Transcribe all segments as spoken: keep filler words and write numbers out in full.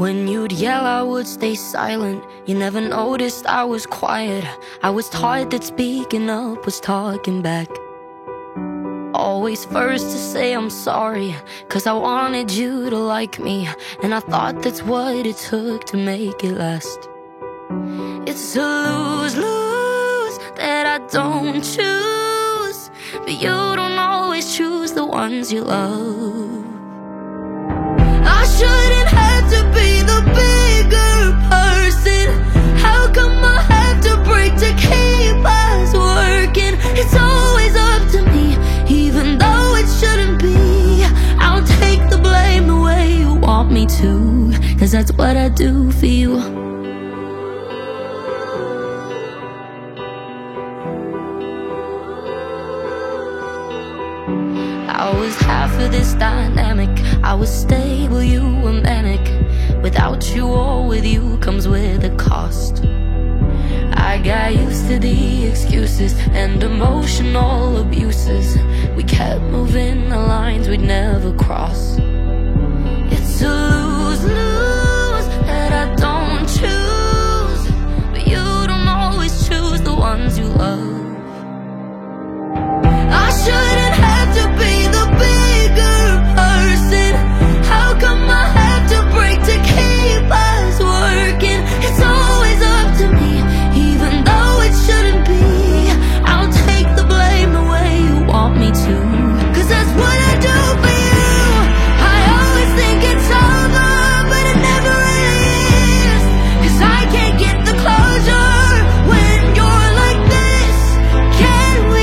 When you'd yell, I would stay silent. You never noticed I was quiet. I was taught that speaking up was talking back. Always first to say I'm sorry, 'cause I wanted you to like me, and I thought that's what it took to make it last. It's a lose-lose that I don't choose, but you don't always choose the ones you love. I shouldn't have to be the bigger person. How come I have to break to keep us working? It's always up to me, even though it shouldn't be. I'll take the blame the way you want me to, 'cause that's what I do for you. I was half of this dynamic. I was stable, you were manic. Without you or with you comes with a cost. I got used to the excuses and emotional abuses. We kept moving the lines we'd never cross. It's a lose-lose that I don't choose, but you don't always choose the ones you love. I shouldn't have to be the bigger person. How come I have to break to keep us working? It's always up to me, even though it shouldn't be. I'll take the blame the way you want me to, 'cause that's what I do for you. I always think it's over, but it never really is, 'cause I can't get the closure when you're like this. Can we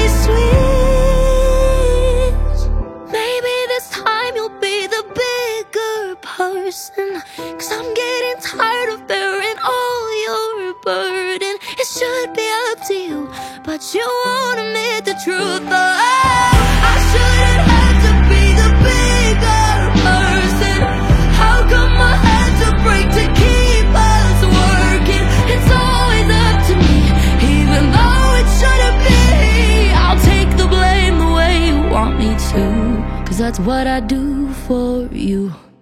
switch? Maybe this time you'll be the bigger person, 'cause I'm getting tired of bearing all your burden. It should be up to you, but you won't admit the truth. Oh, I shouldn't have to be the bigger person. How come I had to break to keep us working? It's always up to me, even though it shouldn't be. I'll take the blame the way you want me to, 'cause that's what I do for you.